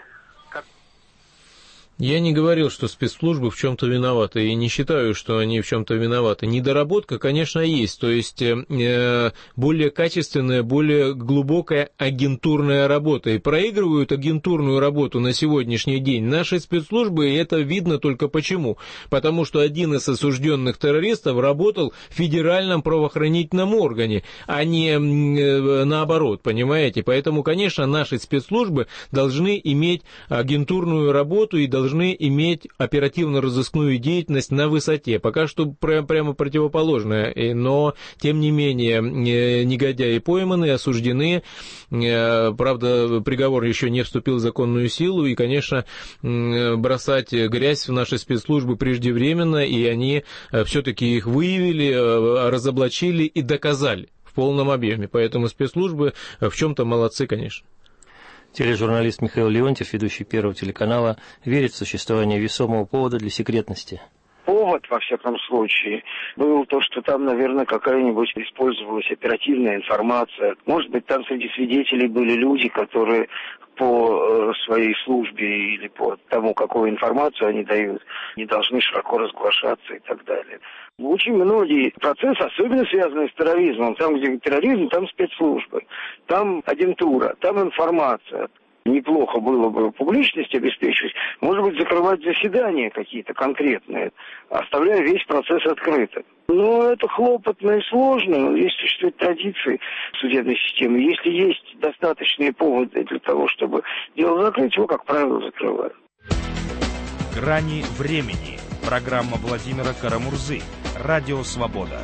S3: Я не говорил, что спецслужбы в чем-то виноваты, и не считаю, что они в чем-то виноваты. Недоработка, конечно, есть, то есть более качественная, более глубокая агентурная работа. И проигрывают агентурную работу на сегодняшний день наши спецслужбы, и это видно только почему. Потому что один из осужденных террористов работал в федеральном правоохранительном органе, а не наоборот, понимаете? Поэтому, конечно, наши спецслужбы должны иметь агентурную работу и должны иметь оперативно-розыскную деятельность на высоте. Пока что прямо противоположное, но, тем не менее, негодяи пойманы, осуждены. Правда, приговор еще не вступил в законную силу, и, конечно, бросать грязь в наши спецслужбы преждевременно, и они все-таки их выявили, разоблачили и доказали в полном объеме. Поэтому спецслужбы в чем-то молодцы, конечно.
S2: Тележурналист Михаил Леонтьев, ведущий Первого телеканала, верит в существование весомого повода для секретности.
S19: Повод, во всяком случае, был то, что там, наверное, какая-нибудь использовалась оперативная информация. Может быть, там среди свидетелей были люди, которые по своей службе или по тому, какую информацию они дают, не должны широко разглашаться и так далее. Очень многие процессы, особенно связанные с терроризмом, там, где терроризм, там спецслужбы, там агентура, там информация. Неплохо было бы публичность обеспечивать, может быть, закрывать заседания какие-то конкретные, оставляя весь процесс открытым. Но это хлопотно и сложно, есть существуют традиции судебной системы. Если есть достаточные поводы для того, чтобы дело закрыть, его, как правило, закрывают.
S1: «Грани времени». Программа Владимира Карамурзы. Радио «Свобода».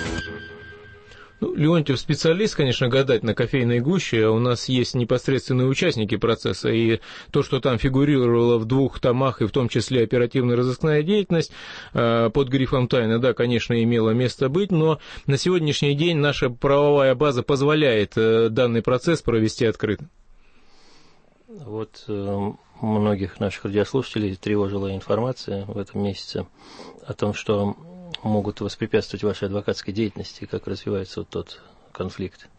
S3: Леонтьев специалист, конечно, гадать на кофейной гуще, а у нас есть непосредственные участники процесса, и то, что там фигурировало в 2 томах, и в том числе оперативно-розыскная деятельность под грифом «тайна», да, конечно, имело место быть, но на сегодняшний день наша правовая база позволяет данный процесс провести открыто.
S2: Вот многих наших радиослушателей тревожила информация в этом месяце о том, что могут воспрепятствовать вашей адвокатской деятельности, как развивается вот тот конфликт.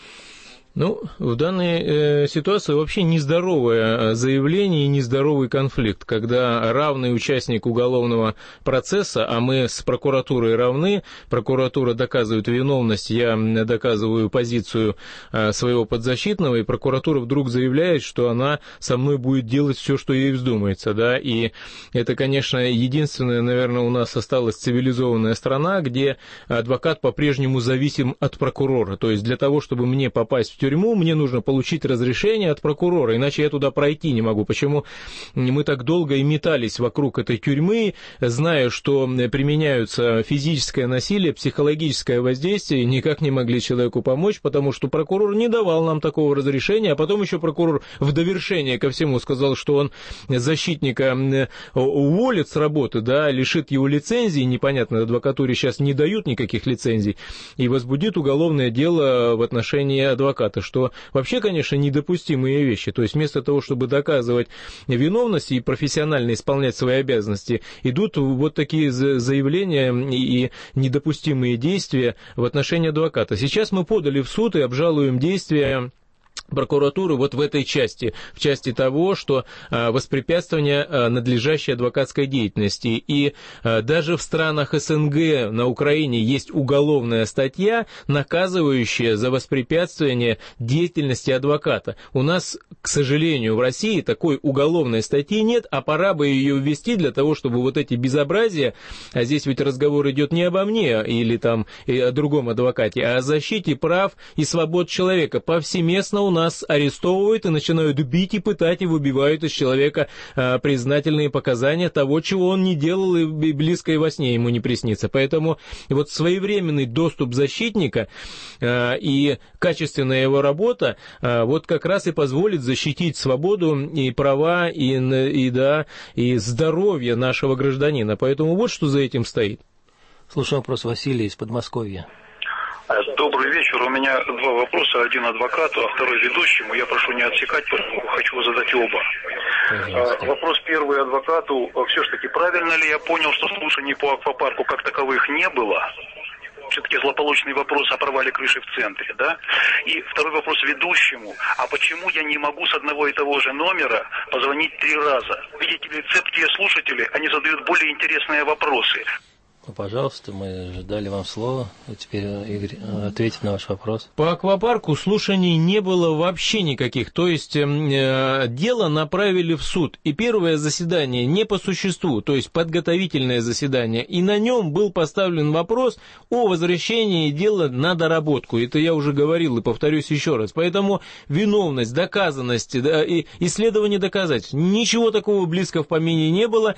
S2: В данной ситуации вообще нездоровое заявление и нездоровый конфликт, когда равный участник уголовного процесса, а мы с прокуратурой равны, прокуратура доказывает виновность, я доказываю позицию своего подзащитного, и прокуратура вдруг заявляет, что она со мной будет делать все, что ей вздумается, да, и это, конечно, единственная, наверное, у нас осталась цивилизованная страна, где адвокат по-прежнему зависим от прокурора, то есть для того, чтобы мне попасть в тюрьму, мне нужно получить разрешение от прокурора, иначе я туда пройти не могу. Почему мы так долго и метались вокруг этой тюрьмы, зная, что применяются физическое насилие, психологическое воздействие, и никак не могли человеку помочь, потому что прокурор не давал нам такого разрешения, а потом еще прокурор в довершение ко всему сказал, что он защитника уволит с работы, да, лишит его лицензии, непонятно, адвокатуре сейчас не дают никаких лицензий, и возбудит уголовное дело в отношении адвоката, что вообще, конечно, недопустимые вещи. То есть вместо того, чтобы доказывать виновность и профессионально исполнять свои обязанности, идут вот такие заявления и недопустимые действия в отношении адвоката. Сейчас мы подали в суд и обжалуем действия прокуратуры вот в этой части, в части того, что воспрепятствование надлежащей адвокатской деятельности. И даже в странах СНГ на Украине есть уголовная статья, наказывающая за воспрепятствование деятельности адвоката. У нас, к сожалению, в России такой уголовной статьи нет, а пора бы ее ввести для того, чтобы вот эти безобразия, а здесь ведь разговор идет не обо мне или там о другом адвокате, а о защите прав и свобод человека. Повсеместно у нас арестовывают и начинают бить и пытать и выбивают из человека признательные показания того, чего он не делал и близко и во сне ему не приснится. Поэтому вот своевременный доступ защитника и качественная его работа вот как раз и позволит защитить свободу и права и здоровье нашего гражданина. Поэтому вот что за этим стоит. Слушаю вопрос Василия из Подмосковья.
S10: Добрый вечер. У меня два вопроса. Один адвокату, а второй ведущему. Я прошу не отсекать, поэтому хочу задать оба. Вопрос первый адвокату. Все-таки правильно ли я понял, что слушаний по аквапарку как таковых не было? Все-таки злополучный вопрос о провале крыши в центре, да? И второй вопрос ведущему. А почему я не могу с одного и того же номера позвонить 3 раза? Видите ли, цепкие слушатели, они задают более интересные вопросы.
S2: Ну, пожалуйста, мы ждали вам слова. И теперь Игорь ответит на ваш вопрос.
S3: По аквапарку слушаний не было вообще никаких. То есть дело направили в суд. И первое заседание не по существу, то есть подготовительное заседание. И на нем был поставлен вопрос о возвращении дела на доработку. Это я уже говорил и повторюсь еще раз. Поэтому виновность, доказанность, да, и исследование доказательств. Ничего такого близко в помине не было.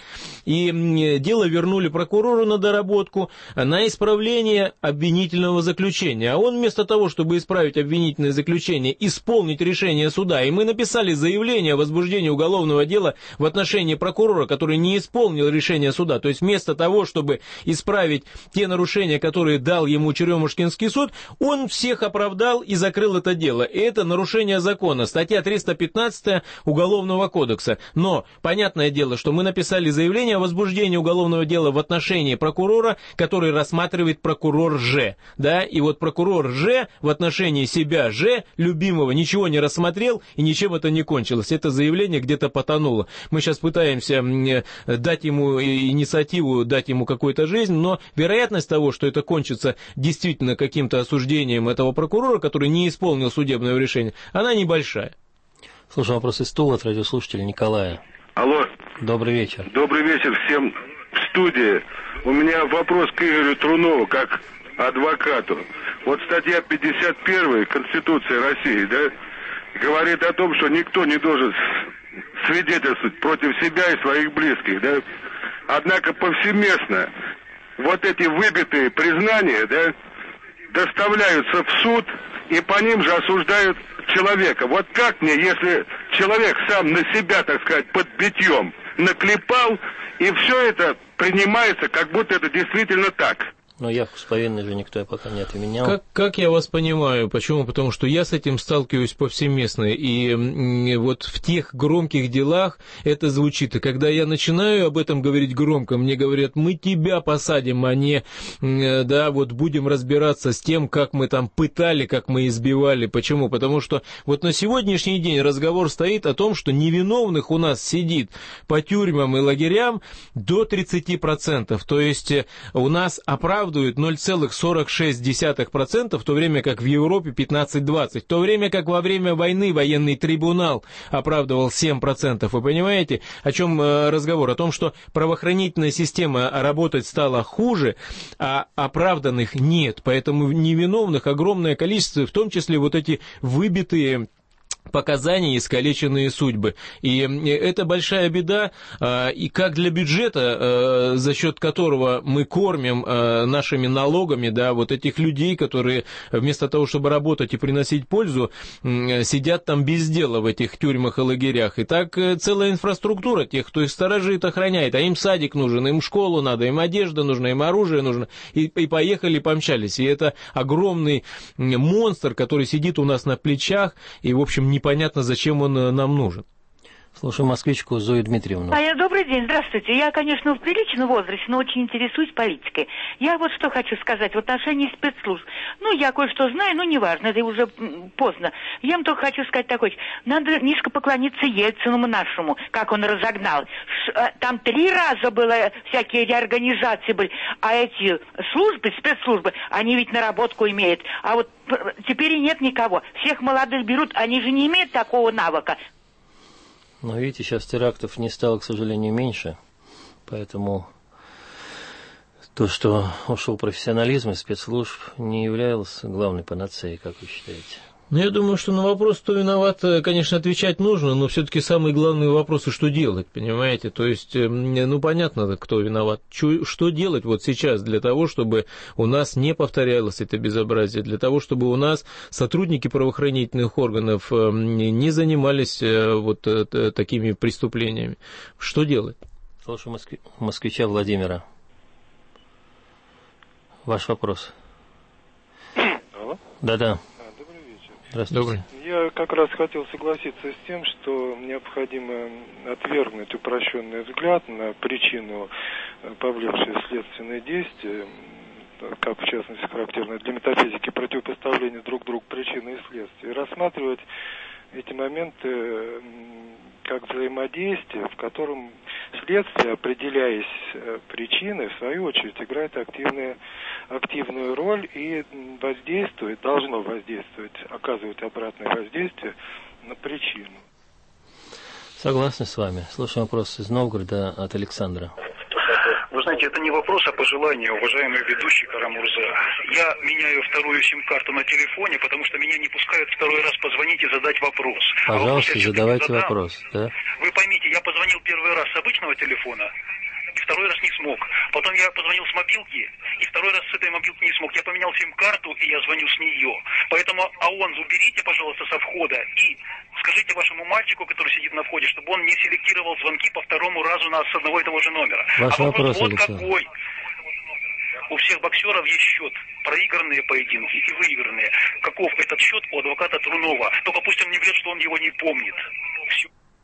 S3: И дело вернули прокурору на доработку, на исправление обвинительного заключения. А он вместо того, чтобы исправить обвинительное заключение, исполнить решение суда, и мы написали заявление о возбуждении уголовного дела в отношении прокурора, который не исполнил решение суда. То есть вместо того, чтобы исправить те нарушения, которые дал ему Черемушкинский суд, он всех оправдал и закрыл это дело. И это нарушение закона, статья 315 Уголовного кодекса. Но понятное дело, что мы написали заявление о возбуждении уголовного дела в отношении прокурора, который рассматривает прокурор Ж. Да? И вот прокурор Ж в отношении себя Ж, любимого, ничего не рассмотрел, и ничем это не кончилось. Это заявление где-то потонуло. Мы сейчас пытаемся дать ему инициативу, дать ему какую-то жизнь, но вероятность того, что это кончится действительно каким-то осуждением этого прокурора, который не исполнил судебного решения, она небольшая.
S2: Слушаем вопрос из стула от радиослушателя Николая.
S20: Алло.
S2: Добрый вечер.
S20: Добрый вечер всем в студии. У меня вопрос к Игорю Трунову, как адвокату. Вот статья 51 Конституции России, да, говорит о том, что никто не должен свидетельствовать против себя и своих близких, да. Однако повсеместно вот эти выбитые признания, да, доставляются в суд, и по ним же осуждают человека. Вот как мне, если человек сам на себя, так сказать, под битьем наклепал, и все это принимается, как будто это действительно так.
S2: Но явку с повинной же никто пока не отменял.
S3: Как я вас понимаю? Почему? Потому что я с этим сталкиваюсь повсеместно. И вот в тех громких делах это звучит. И когда я начинаю об этом говорить громко, мне говорят, мы тебя посадим, а не, да, вот будем разбираться с тем, как мы там пытали, как мы избивали. Почему? Потому что вот на сегодняшний день разговор стоит о том, что невиновных у нас сидит по тюрьмам и лагерям до 30%. То есть у нас оправдывают 0,46%, в то время как в Европе 15-20%, в то время как во время войны военный трибунал оправдывал 7%. Вы понимаете, о чем разговор? О том, что правоохранительная система работать стала хуже, а оправданных нет. Поэтому невиновных огромное количество, в том числе вот эти выбитые показания, искалеченные судьбы. И это большая беда, и как для бюджета, за счет которого мы кормим нашими налогами, да, вот этих людей, которые вместо того, чтобы работать и приносить пользу, сидят там без дела в этих тюрьмах и лагерях. И так целая инфраструктура тех, кто их сторожит, охраняет, а им садик нужен, им школу надо, им одежда нужна, им оружие нужно, и поехали, помчались. И это огромный монстр, который сидит у нас на плечах, и, в общем, непонятно, зачем он нам нужен.
S2: Слушаем москвичку Зою Дмитриевну.
S21: Добрый день, здравствуйте. Я, конечно, в приличном возрасте, но очень интересуюсь политикой. Я вот что хочу сказать в отношении спецслужб. Я кое-что знаю, но неважно, это уже поздно. Я вам только хочу сказать такое. Надо низко поклониться Ельцину нашему, как он разогнал. Там 3 раза было, всякие реорганизации были. А эти службы, спецслужбы, они ведь наработку имеют. А вот теперь и нет никого. Всех молодых берут, они же не имеют такого навыка.
S2: Но видите, сейчас терактов не стало, к сожалению, меньше, поэтому то, что ушел профессионализм из спецслужб, не являлось главной панацеей, как вы считаете?
S3: Я думаю, что на вопрос, кто виноват, конечно, отвечать нужно, но все-таки самый главный вопрос, что делать, понимаете? То есть, понятно, кто виноват. Что делать вот сейчас для того, чтобы у нас не повторялось это безобразие, для того, чтобы у нас сотрудники правоохранительных органов не занимались вот такими преступлениями? Что делать?
S2: Слушаю москвича Владимира. Ваш вопрос. Да-да.
S12: Добрый вечер.
S2: Здравствуйте.
S3: Добрый.
S12: Я как раз хотел согласиться с тем, что необходимо отвергнуть упрощенный взгляд на причину, повлекшей следственные действия, как в частности характерно для метафизики противопоставления друг другу причины и следствия, и рассматривать эти моменты как взаимодействие, в котором следствие, определяясь причиной, в свою очередь играет активную роль и воздействует, должно воздействовать, оказывать обратное воздействие на причину.
S2: Согласен с вами. Слушаем вопрос из Новгорода от Александра.
S4: Вы знаете, это не вопрос, а пожелание, уважаемый ведущий Карамурза. Я меняю вторую сим-карту на телефоне, потому что меня не пускают второй раз позвонить и задать вопрос.
S2: Пожалуйста, задавайте вопрос. Да?
S4: Вы поймите, я позвонил первый раз с обычного телефона, и второй раз не смог. Потом я позвонил с мобилки, и второй раз с этой мобилки не смог. Я поменял сим-карту, и я звоню с нее. Поэтому АОН уберите, пожалуйста, со входа, и скажите вашему мальчику, который сидит на входе, чтобы он не селектировал звонки по второму разу с одного и того же номера.
S2: Ваш вопрос,
S4: вот
S2: Александр.
S4: какой. У всех боксеров есть счет. Проигранные поединки и выигранные. Каков этот счет у адвоката Трунова? Только пусть он не врет, что он его не помнит. Все.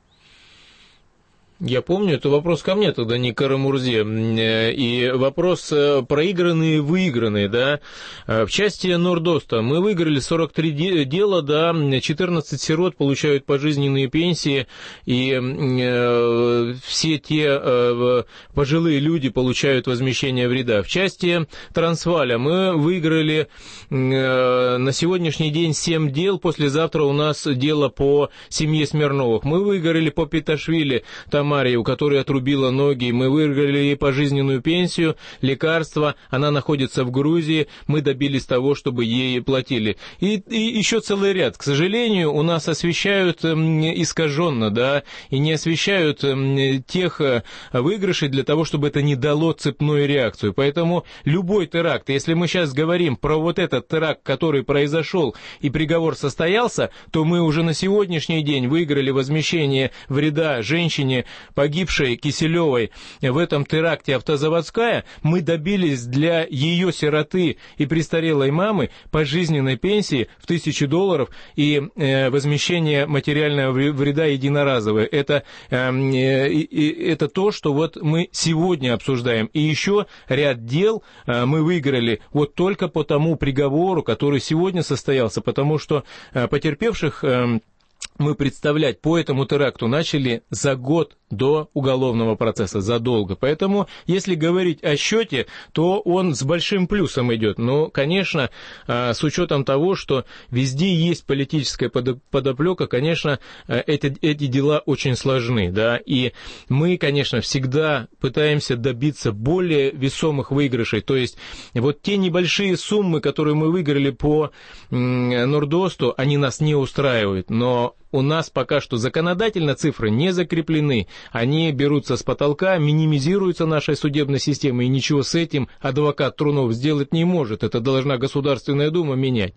S3: Я помню, это вопрос ко мне тогда, не к Карамурзе. И вопрос проигранные и выигранные, да. В части Нордоста мы выиграли 43 дела, да, 14 сирот получают пожизненные пенсии, и все те пожилые люди получают возмещение вреда. В части Трансваля мы выиграли на сегодняшний день 7 дел, послезавтра у нас дело по семье Смирновых. Мы выиграли по Петашвили, там Мария, у которой отрубила ноги, мы выиграли ей пожизненную пенсию, лекарства, она находится в Грузии, мы добились того, чтобы ей платили. И еще целый ряд. К сожалению, у нас освещают искаженно, да, и не освещают тех выигрышей для того, чтобы это не дало цепную реакцию. Поэтому любой теракт, если мы сейчас говорим про вот этот теракт, который произошел и приговор состоялся, то мы уже на сегодняшний день выиграли возмещение вреда женщине, погибшей Киселевой в этом теракте «Автозаводская», мы добились для ее сироты и престарелой мамы пожизненной пенсии в $1000 и возмещение материального вреда единоразовое. Это то, что вот мы сегодня обсуждаем. И еще ряд дел мы выиграли вот только по тому приговору, который сегодня состоялся, потому что потерпевших мы представлять по этому теракту начали за год до уголовного процесса, задолго. Поэтому, если говорить о счете, то он с большим плюсом идет. Но, конечно, с учетом того, что везде есть политическая подоплека, конечно, эти дела очень сложны. Да? И мы, конечно, всегда пытаемся добиться более весомых выигрышей. То есть, вот те небольшие суммы, которые мы выиграли по Нордосту, они нас не устраивают. Но у нас пока что законодательно цифры не закреплены, они берутся с потолка, минимизируются нашей судебной системой, и ничего с этим адвокат Трунов сделать не может. Это должна Государственная Дума менять.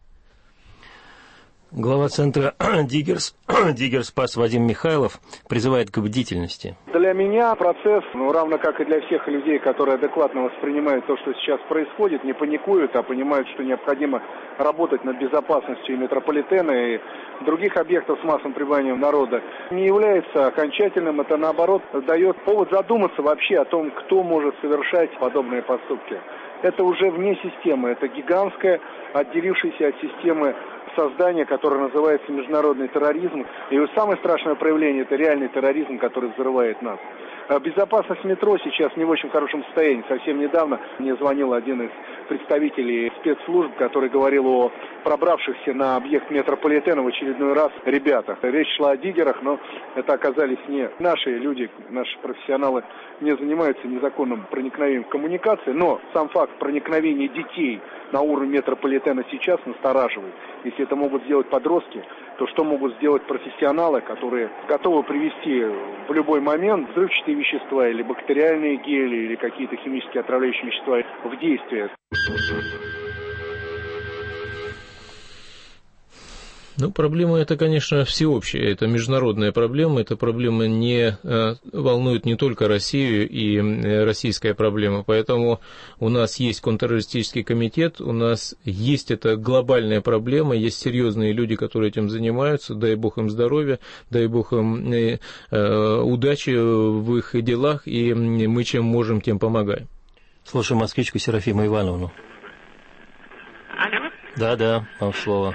S2: Глава центра Диггерс Пас Вадим Михайлов призывает к бдительности.
S7: Для меня процесс, равно как и для всех людей, которые адекватно воспринимают то, что сейчас происходит, не паникуют, а понимают, что необходимо работать над безопасностью и метрополитена, и других объектов с массовым пребыванием народа, не является окончательным. Это, наоборот, дает повод задуматься вообще о том, кто может совершать подобные поступки. Это уже вне системы, это гигантское, отделившееся от системы создание, которое называется международный терроризм. И самое страшное проявление – это реальный терроризм, который взрывает нас. Безопасность метро сейчас не в очень хорошем состоянии. Совсем недавно мне звонил один из представителей спецслужб, который говорил о пробравшихся на объект метрополитена в очередной раз ребятах. Речь шла о диггерах, но это оказались не наши люди, наши профессионалы не занимаются незаконным проникновением в коммуникации, но сам факт проникновения детей на уровень метрополитена сейчас настораживает. Если это могут сделать подростки, то что могут сделать профессионалы, которые готовы привести в любой момент взрывчатые вещества или бактериальные гели, или какие-то химические отравляющие вещества в действие.
S3: Ну, проблема это, конечно, всеобщая, это международная проблема, эта проблема волнует не только Россию и российская проблема, поэтому у нас есть контртеррористический комитет, у нас есть эта глобальная проблема, есть серьезные люди, которые этим занимаются, дай бог им здоровья, дай бог им удачи в их делах, и мы чем можем, тем помогаем.
S2: Слушаем москвичку Серафиму Ивановну.
S5: Алло?
S2: Да, вам слово.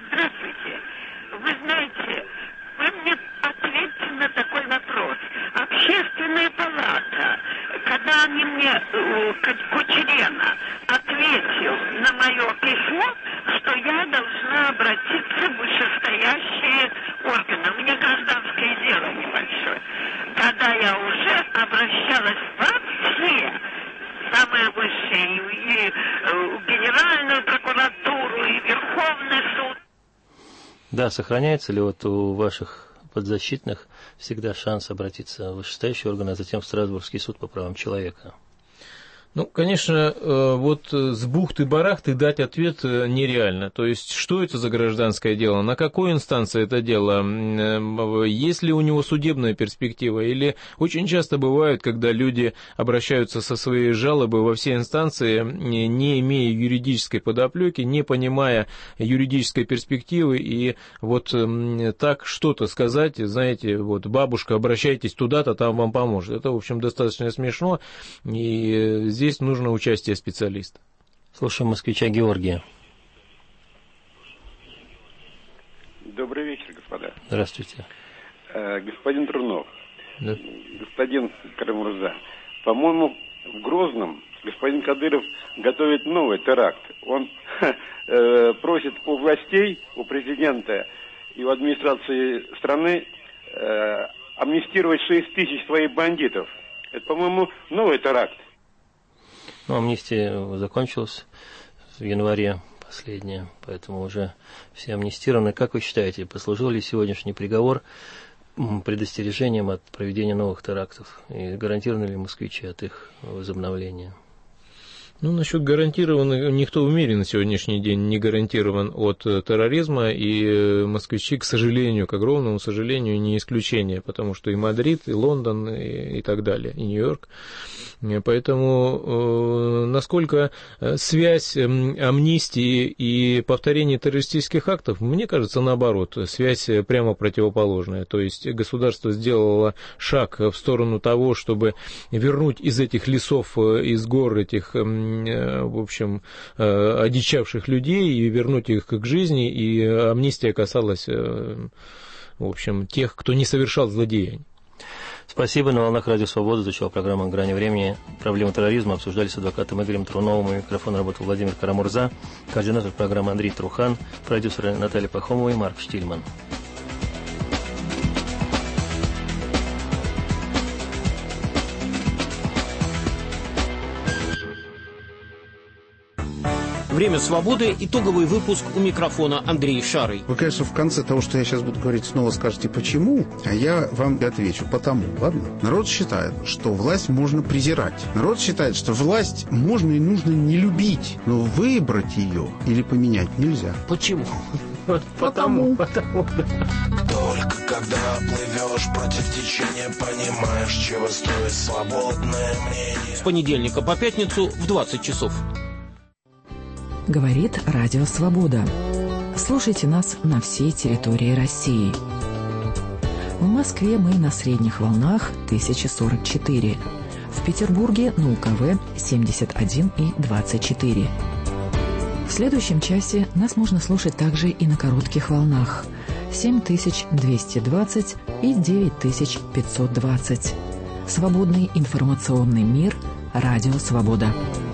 S5: Общественная палата, когда они мне, Кучерена, ответил на мое письмо, что я должна обратиться в вышестоящие органы. У меня гражданское дело небольшое. Когда я уже обращалась во все, самое высшее, и Генеральную прокуратуру, и Верховный суд.
S2: Да, сохраняется ли вот у ваших подзащитных всегда шанс обратиться в вышестоящий орган, а затем в Страсбургский суд по правам человека?
S3: Ну, конечно, вот с бухты-барахты дать ответ нереально. То есть, что это за гражданское дело, на какой инстанции это дело, есть ли у него судебная перспектива, или очень часто бывает, когда люди обращаются со своей жалобой во все инстанции, не имея юридической подоплеки, не понимая юридической перспективы, и вот так что-то сказать, знаете, вот бабушка, обращайтесь туда-то, там вам поможет. Это, в общем, достаточно смешно, и здесь нужно участие специалиста.
S2: Слушаем москвича Георгия.
S22: Добрый вечер, господа.
S2: Здравствуйте.
S22: Господин Трунов,
S2: да.
S22: Господин Карамурза, по-моему, в Грозном господин Кадыров готовит новый теракт. Он просит у властей, у президента и у администрации страны амнистировать 6 тысяч своих бандитов. Это, по-моему, новый теракт.
S2: Ну, амнистия закончилась в январе последняя, поэтому уже все амнистированы. Как вы считаете, послужил ли сегодняшний приговор предостережением от проведения новых терактов? И гарантированы ли москвичи от их возобновления?
S3: Ну, насчет гарантированных, никто в мире на сегодняшний день не гарантирован от терроризма, и москвичи, к сожалению, к огромному сожалению, не исключение, потому что и Мадрид, и Лондон, и так далее, и Нью-Йорк. Поэтому насколько связь амнистии и повторения террористических актов, мне кажется, наоборот, связь прямо противоположная. То есть государство сделало шаг в сторону того, чтобы вернуть из этих лесов, из гор этих, в общем, одичавших людей и вернуть их к жизни, и амнистия касалась, в общем, тех, кто не совершал злодеяний.
S2: Спасибо. На волнах Радио Свобода звучала программа «Грани времени». Проблемы терроризма обсуждали с адвокатом Игорем Труновым. У микрофона работал Владимир Карамурза, координатор программы Андрей Трухан, продюсеры Наталья Пахомова и Марк Штильман.
S23: Время свободы. Итоговый выпуск, у микрофона Андрей Шарый.
S24: Вы, конечно, в конце того, что я сейчас буду говорить, снова скажете «почему?», а я вам отвечу «потому». Ладно? Народ считает, что власть можно презирать. Народ считает, что власть можно и нужно не любить, но выбрать ее или поменять нельзя.
S23: Почему?
S24: Потому.
S25: Только когда плывешь против течения, понимаешь, чего стоит свободное мнение.
S23: С понедельника по пятницу в 20 часов.
S6: Говорит Радио Свобода. Слушайте нас на всей территории России. В Москве мы на средних волнах 1044. В Петербурге на УКВ 71 и 24. В следующем часе нас можно слушать также и на коротких волнах 7220 и 9520. Свободный информационный мир. Радио Свобода.